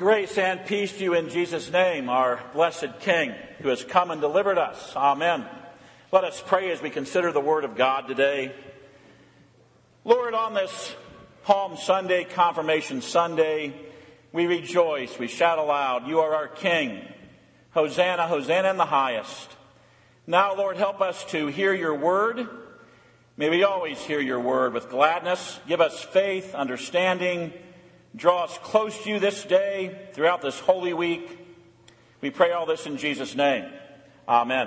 Grace and peace to you in Jesus' name, our blessed King, who has come and delivered us. Amen. Let us pray as we consider the Word of God today. Lord, on this Palm Sunday, Confirmation Sunday, we rejoice, we shout aloud, you are our King. Hosanna, Hosanna in the highest. Now, Lord, help us to hear your Word. May we always hear your Word with gladness. Give us faith, understanding. Draw us close to you this day, throughout this Holy Week. We pray all this in Jesus' name. Amen.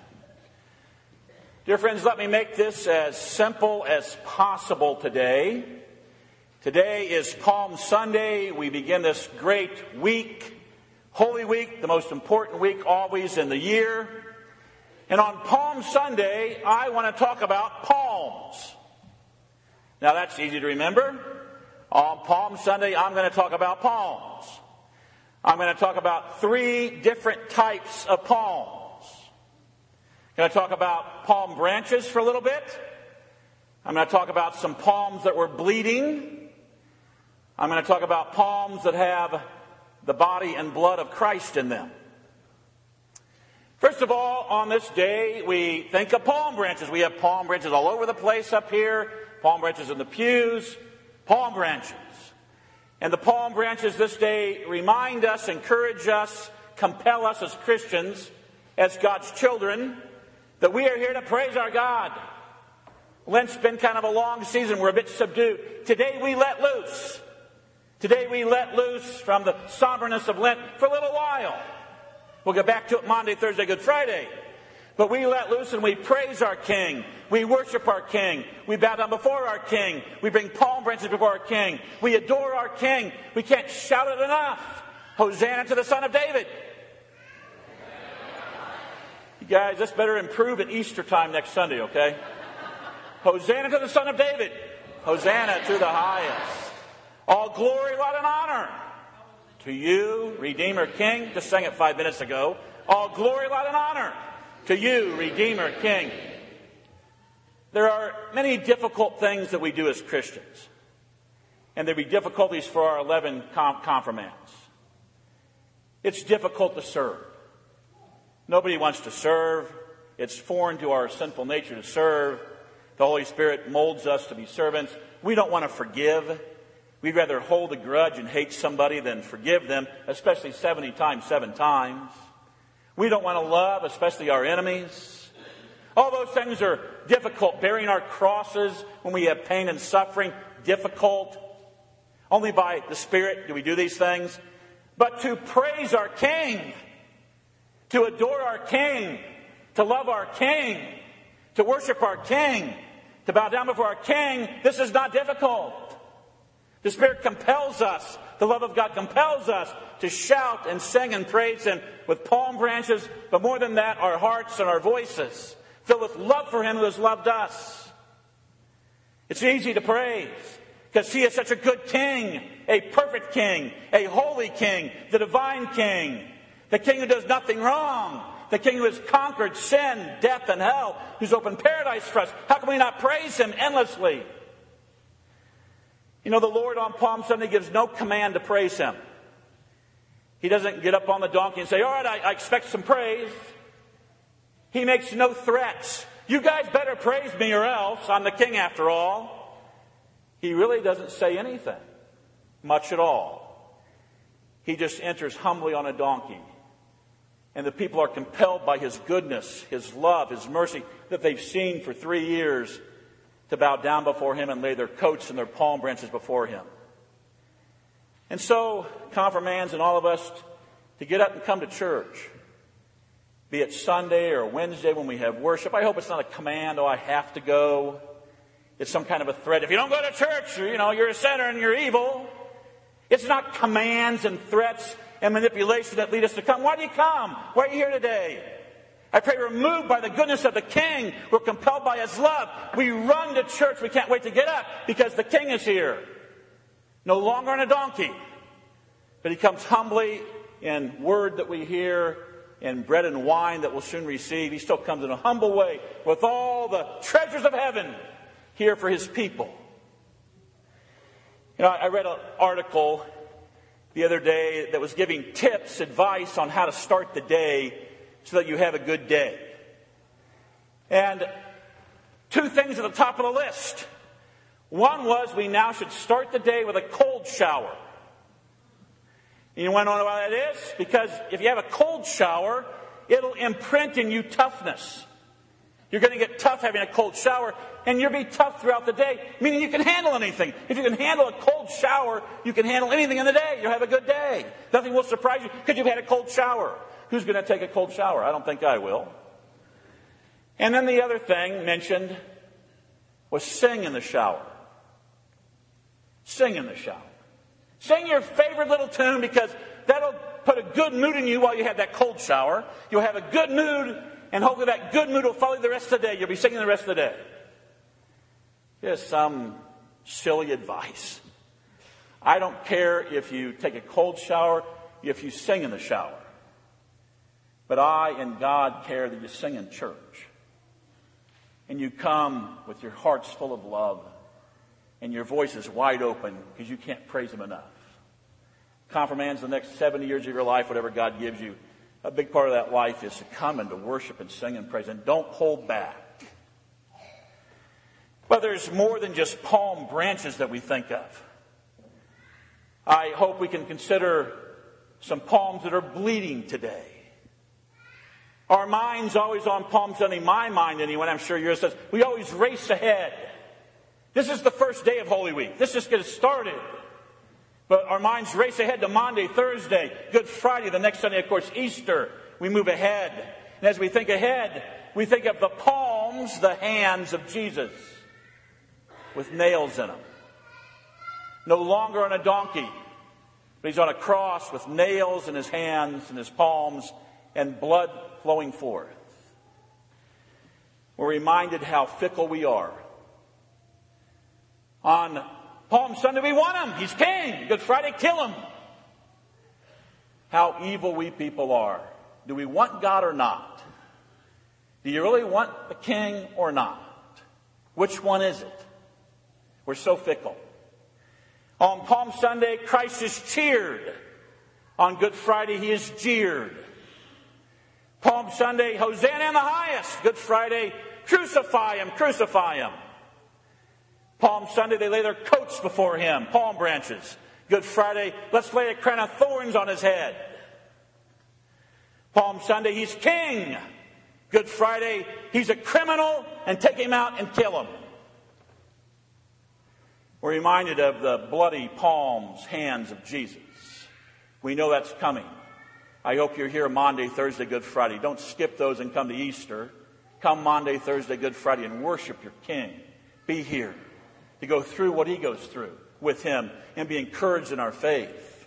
Dear friends, let me make this as simple as possible today. Today is Palm Sunday. We begin this great week, Holy Week, the most important week always in the year. And on Palm Sunday, I want to talk about palms. Now that's easy to remember. On Palm Sunday, I'm going to talk about palms. I'm going to talk about 3 different types of palms. I'm going to talk about palm branches for a little bit. I'm going to talk about some palms that were bleeding. I'm going to talk about palms that have the body and blood of Christ in them. First of all, on this day, we think of palm branches. We have palm branches all over the place up here, palm branches in the pews. Palm branches. And the palm branches this day remind us, encourage us, compel us as Christians, as God's children, that we are here to praise our God. Lent's been kind of a long season. We're a bit subdued. Today we let loose. Today we let loose from the somberness of Lent for a little while. We'll get back to it Monday, Thursday, Good Friday. But we let loose and we praise our King. We worship our King. We bow down before our King. We bring palm branches before our King. We adore our King. We can't shout it enough. Hosanna to the Son of David. You guys, this better improve at Easter time next Sunday, okay? Hosanna to the Son of David. Hosanna to the highest. All glory, laud, and honor to you, Redeemer King. Just sang it 5 minutes ago. All glory, laud, and honor to you, Redeemer King. There are many difficult things that we do as Christians. And there'll be difficulties for our 11 confirmands. It's difficult to serve. Nobody wants to serve. It's foreign to our sinful nature to serve. The Holy Spirit molds us to be servants. We don't want to forgive. We'd rather hold a grudge and hate somebody than forgive them, especially 70 times, 7 times. We don't want to love, especially our enemies. All those things are difficult. Bearing our crosses when we have pain and suffering, difficult. Only by the Spirit do we do these things. But to praise our King, to adore our King, to love our King, to worship our King, to bow down before our King, this is not difficult. The Spirit compels us. The love of God compels us to shout and sing and praise Him with palm branches, but more than that, our hearts and our voices, filled with love for Him who has loved us. It's easy to praise because He is such a good King, a perfect King, a holy King, the divine King, the King who does nothing wrong, the King who has conquered sin, death, and hell, who's opened paradise for us. How can we not praise Him endlessly? You know, the Lord on Palm Sunday gives no command to praise Him. He doesn't get up on the donkey and say, all right, I expect some praise. He makes no threats. You guys better praise me or else. I'm the King after all. He really doesn't say anything, much at all. He just enters humbly on a donkey. And the people are compelled by His goodness, His love, His mercy that they've seen for 3 years to bow down before Him and lay their coats and their palm branches before Him. And so, confirmands and all of us, to get up and come to church, be it Sunday or Wednesday when we have worship. I hope it's not a command, oh, I have to go. It's some kind of a threat. If you don't go to church, you're a sinner and you're evil. It's not commands and threats and manipulation that lead us to come. Why do you come? Why are you here today? I pray we're moved by the goodness of the King. We're compelled by His love. We run to church. We can't wait to get up because the King is here. No longer on a donkey. But He comes humbly in word that we hear, in bread and wine that we'll soon receive. He still comes in a humble way with all the treasures of heaven here for His people. I read an article the other day that was giving tips, advice on how to start the day so that you have a good day. And two things at the top of the list. One was we now should start the day with a cold shower. You want to know why that is? Because if you have a cold shower, it'll imprint in you toughness. You're going to get tough having a cold shower, and you'll be tough throughout the day, meaning you can handle anything. If you can handle a cold shower, you can handle anything in the day. You'll have a good day. Nothing will surprise you because you've had a cold shower. Who's going to take a cold shower? I don't think I will. And then the other thing mentioned was sing in the shower. Sing in the shower. Sing your favorite little tune because that'll put a good mood in you while you have that cold shower. You'll have a good mood, and hopefully that good mood will follow you the rest of the day. You'll be singing the rest of the day. Here's some silly advice. I don't care if you take a cold shower, if you sing in the shower. But I and God care that you sing in church. And you come with your hearts full of love. And your voice is wide open because you can't praise Him enough. Confirmands, the next 70 years of your life, whatever God gives you, a big part of that life is to come and to worship and sing and praise. And don't hold back. But there's more than just palm branches that we think of. I hope we can consider some palms that are bleeding today. Our mind's always on Palm Sunday. My mind, anyway, I'm sure yours says, we always race ahead. This is the first day of Holy Week. This just gets started. But our minds race ahead to Monday, Thursday, Good Friday, the next Sunday, of course, Easter. We move ahead. And as we think ahead, we think of the palms, the hands of Jesus with nails in them. No longer on a donkey, but He's on a cross with nails in His hands and His palms and blood flowing forth. We're reminded how fickle we are. On Palm Sunday, we want Him. He's King. Good Friday, kill Him. How evil we people are. Do we want God or not? Do you really want the King or not? Which one is it? We're so fickle. On Palm Sunday, Christ is cheered. On Good Friday, He is jeered. Palm Sunday, Hosanna in the highest. Good Friday, crucify Him, crucify Him. Palm Sunday, they lay their coats before Him, palm branches. Good Friday, let's lay a crown of thorns on His head. Palm Sunday, He's King. Good Friday, He's a criminal, and take Him out and kill Him. We're reminded of the bloody palms, hands of Jesus. We know that's coming. I hope you're here Monday, Thursday, Good Friday. Don't skip those and come to Easter. Come Monday, Thursday, Good Friday and worship your King. Be here to go through what He goes through with Him and be encouraged in our faith.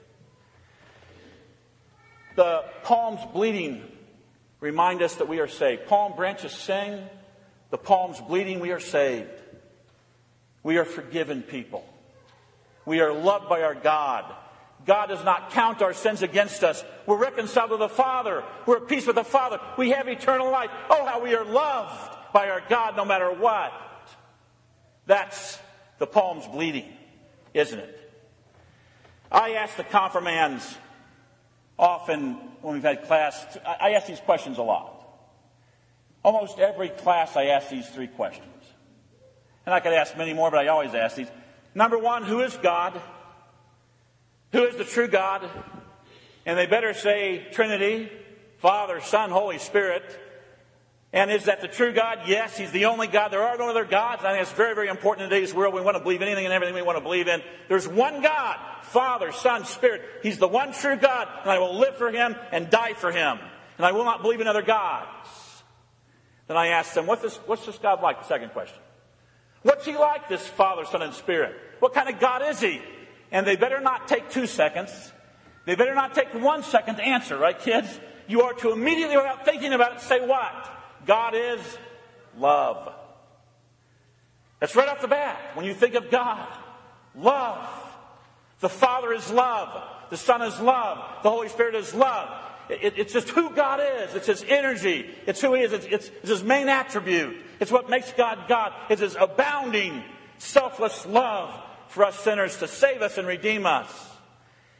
The palms bleeding remind us that we are saved. Palm branches sing. The palms bleeding, we are saved. We are forgiven people. We are loved by our God. God does not count our sins against us. We're reconciled to the Father. We're at peace with the Father. We have eternal life. Oh, how we are loved by our God no matter what. That's the palms bleeding, isn't it? I ask the confirmands often when we've had class, I ask these questions a lot. Almost every class I ask these three questions. And I could ask many more, but I always ask these. Number one, who is God? Who is the true God? And they better say Trinity, Father, Son, Holy Spirit. And is that the true God? Yes, He's the only God. There are no other gods. I think it's very, very important in today's world. We want to believe anything and everything we want to believe in. There's one God, Father, Son, Spirit. He's the one true God, and I will live for Him and die for Him. And I will not believe in other gods. Then I asked them, what's this God like? The second question. What's He like, this Father, Son, and Spirit? What kind of God is He? And they better not take 2 seconds. They better not take 1 second to answer, right, kids? You are to immediately, without thinking about it, say what? God is love. That's right off the bat. When you think of God, love. The Father is love. The Son is love. The Holy Spirit is love. It's just who God is. It's His energy. It's who He is. It's His main attribute. It's what makes God God. It's His abounding, selfless love for us sinners to save us and redeem us.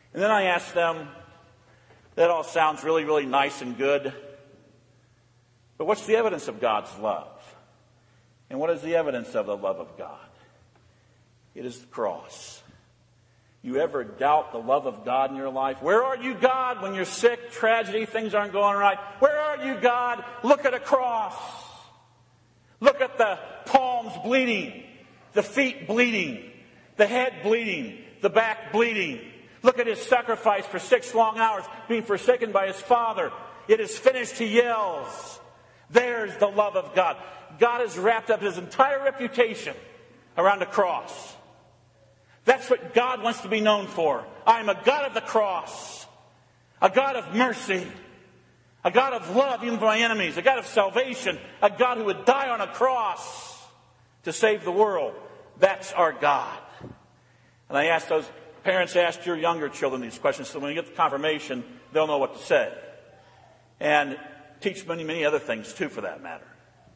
And then I asked them, that all sounds really, really nice and good, but what's the evidence of God's love? And what is the evidence of the love of God? It is the cross. You ever doubt the love of God in your life? Where are you, God, when you're sick, tragedy, things aren't going right? Where are you, God? Look at a cross. Look at the palms bleeding, the feet bleeding, the head bleeding, the back bleeding. Look at his sacrifice for 6 long hours, being forsaken by his Father. It is finished, he yells. There's the love of God. God has wrapped up his entire reputation around a cross. That's what God wants to be known for. I am a God of the cross, a God of mercy, a God of love even for my enemies, a God of salvation, a God who would die on a cross to save the world. That's our God. And I asked those parents, ask your younger children these questions so when you get the confirmation, they'll know what to say. And teach many, many other things too, for that matter.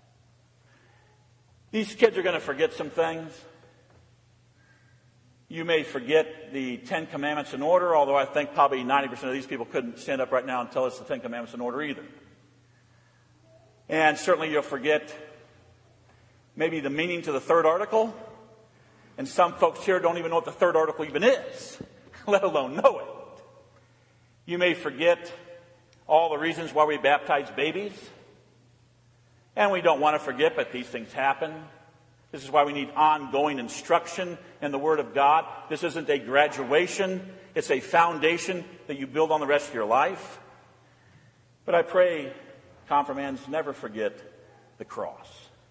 These kids are going to forget some things. You may forget the 10 Commandments in order, although I think probably 90% of these people couldn't stand up right now and tell us the 10 Commandments in order either. And certainly you'll forget maybe the meaning to the third article. And some folks here don't even know what the third article even is, let alone know it. You may forget all the reasons why we baptize babies. And we don't want to forget, but these things happen. This is why we need ongoing instruction in the Word of God. This isn't a graduation. It's a foundation that you build on the rest of your life. But I pray, confirmands, never forget the cross.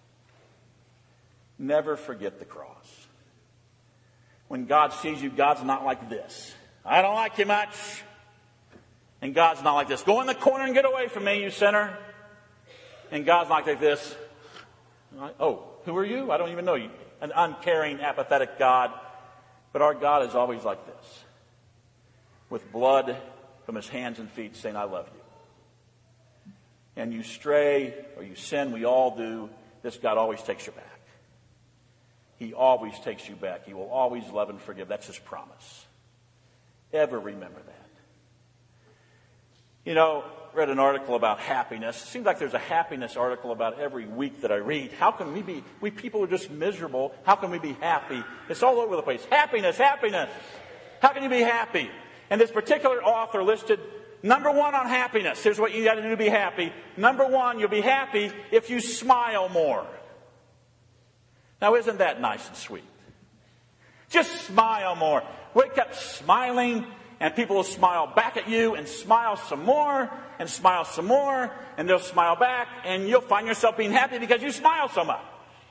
Never forget the cross. When God sees you, God's not like this. I don't like you much. And God's not like this. Go in the corner and get away from me, you sinner. And God's not like this. Oh, who are you? I don't even know you. An uncaring, apathetic God. But our God is always like this. With blood from his hands and feet saying, I love you. And you stray or you sin, we all do. This God always takes you back. He always takes you back. He will always love and forgive. That's his promise. Ever remember that. You know, read an article about happiness. It seems like there's a happiness article about every week that I read. How can we people are just miserable. How can we be happy? It's all over the place. Happiness, happiness. How can you be happy? And this particular author listed number 1 on happiness. Here's what you got to do to be happy. Number 1, you'll be happy if you smile more. Now, isn't that nice and sweet? Just smile more. Wake up smiling, and people will smile back at you and smile some more, and they'll smile back, and you'll find yourself being happy because you smile so much.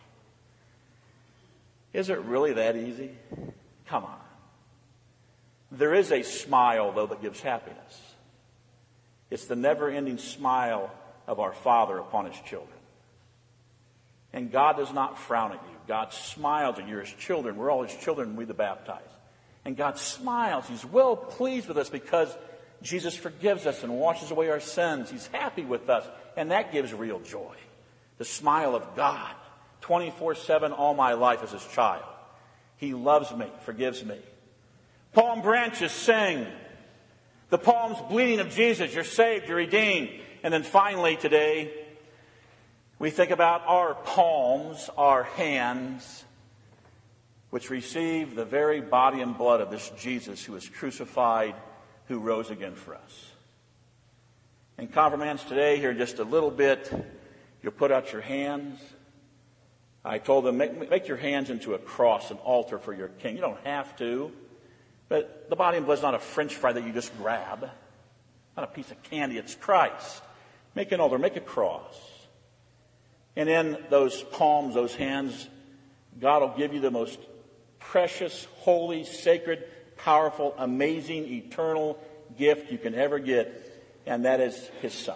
Is it really that easy? Come on. There is a smile, though, that gives happiness. It's the never-ending smile of our Father upon his children. And God does not frown at you. God smiles at you. You're his children. We're all his children, we the baptized. And God smiles. He's well pleased with us because Jesus forgives us and washes away our sins. He's happy with us. And that gives real joy. The smile of God. 24/7 all my life as his child. He loves me, forgives me. Palm branches sing. The palms bleeding of Jesus. You're saved, you're redeemed. And then finally today, we think about our palms, our hands, which receive the very body and blood of this Jesus who was crucified, who rose again for us. And confirmands today, here in just a little bit, you'll put out your hands. I told them, make your hands into a cross, an altar for your king. You don't have to. But the body and blood is not a French fry that you just grab. Not a piece of candy. It's Christ. Make an altar. Make a cross. And in those palms, those hands, God will give you the most precious, holy, sacred, powerful, amazing, eternal gift you can ever get. And that is his Son.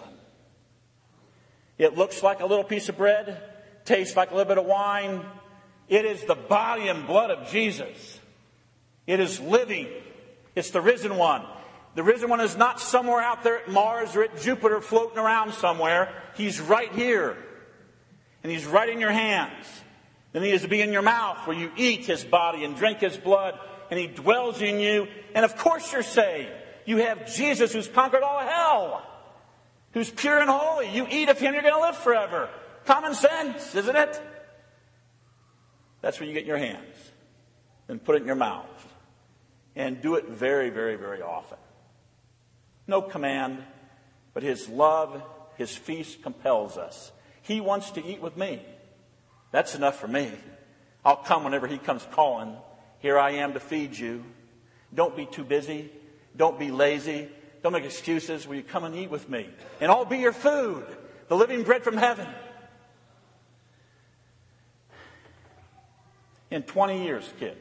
It looks like a little piece of bread. Tastes like a little bit of wine. It is the body and blood of Jesus. It is living. It's the risen one. The risen one is not somewhere out there at Mars or at Jupiter floating around somewhere. He's right here. And he's right in your hands. And he is to be in your mouth where you eat his body and drink his blood. and He dwells in you. And of course you're saved. You have Jesus who's conquered all hell, who's pure and holy. You eat of Him, you're going to live forever. Common sense, isn't it? That's what you get in your hands. Then put it in your mouth. And do it very, very, very often. No command, but His love, His feast compels us. He wants to eat with me. That's enough for me. I'll come whenever He comes calling. Here I am to feed you. Don't be too busy. Don't be lazy. Don't make excuses. Will you come and eat with me? And I'll be your food, the living bread from heaven. In 20 years, kids,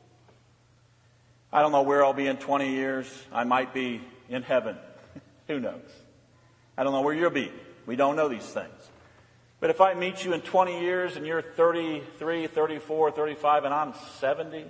I don't know where I'll be in 20 years. I might be in heaven. Who knows? I don't know where you'll be. We don't know these things. But if I meet you in 20 years and you're 33, 34, 35, and I'm 70,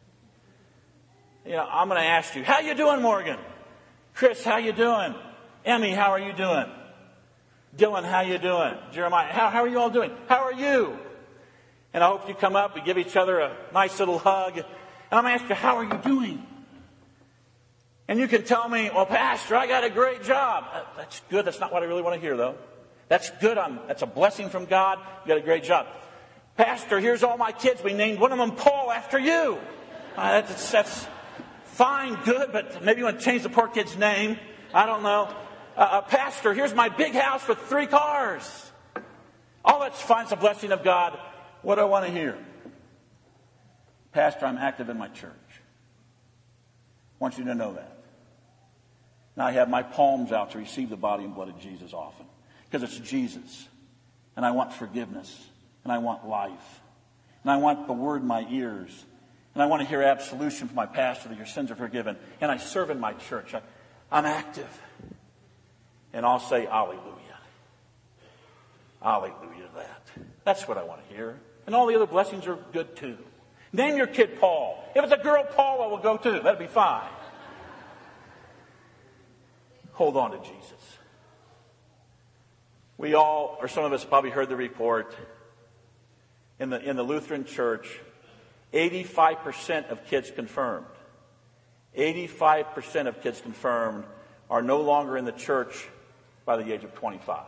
I'm going to ask you, how you doing, Morgan? Chris, how you doing? Emmy, how are you doing? Dylan, how you doing? Jeremiah, how are you all doing? How are you? And I hope you come up, we give each other a nice little hug. And I'm going to ask you, how are you doing? And you can tell me, well, Pastor, I got a great job. That's good. That's not what I really want to hear, though. That's good. That's a blessing from God. You got a great job. Pastor, here's all my kids. We named one of them Paul after you. That's fine, good, but maybe you want to change the poor kid's name. I don't know. Pastor, here's my big house with 3 cars. All that's fine. It's a blessing of God. What do I want to hear? Pastor, I'm active in my church. I want you to know that. Now I have my palms out to receive the body and blood of Jesus often. Because it's Jesus. And I want forgiveness. And I want life. And I want the word in my ears. And I want to hear absolution from my pastor that your sins are forgiven. And I serve in my church. I'm active. And I'll say, hallelujah. Hallelujah to that. That's what I want to hear. And all the other blessings are good too. Name your kid Paul. If it's a girl, Paula will go too. That'd be fine. Hold on to Jesus. We all, or some of us probably heard the report, in the Lutheran Church, 85% of kids confirmed. 85% of kids confirmed are no longer in the church by the age of 25.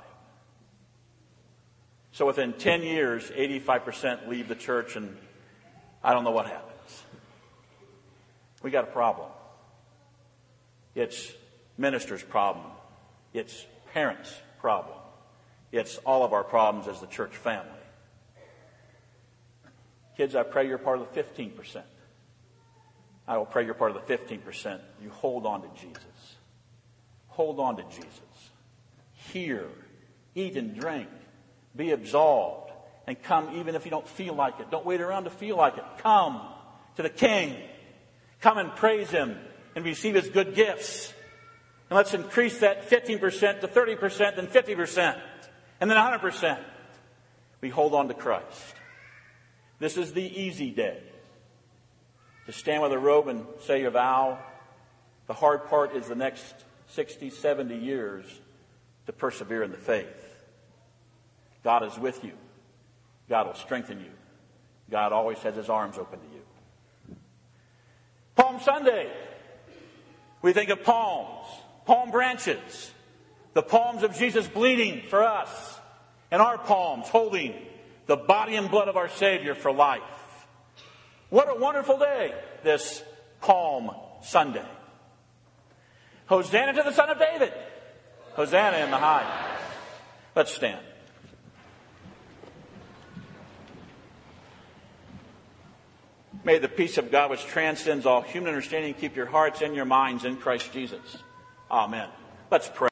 So within 10 years, 85% leave the church, and I don't know what happens. We got a problem. It's ministers' problem. It's parents' problem. It's all of our problems as the church family. Kids, I pray you're part of the 15%. I will pray you're part of the 15%. You hold on to Jesus. Hold on to Jesus. Hear, eat and drink. Be absolved. And come even if you don't feel like it. Don't wait around to feel like it. Come to the King. Come and praise Him and receive His good gifts. And let's increase that 15% to 30%, then 50%, and then 100%. We hold on to Christ. This is the easy day. To stand with a robe and say your vow. The hard part is the next 60, 70 years to persevere in the faith. God is with you. God will strengthen you. God always has His arms open to you. Palm Sunday. We think of palms, palm branches, the palms of Jesus bleeding for us, and our palms holding the body and blood of our Savior for life. What a wonderful day, this Palm Sunday. Hosanna to the Son of David. Hosanna in the highest. Let's stand. May the peace of God, which transcends all human understanding, keep your hearts and your minds in Christ Jesus. Amen. Let's pray.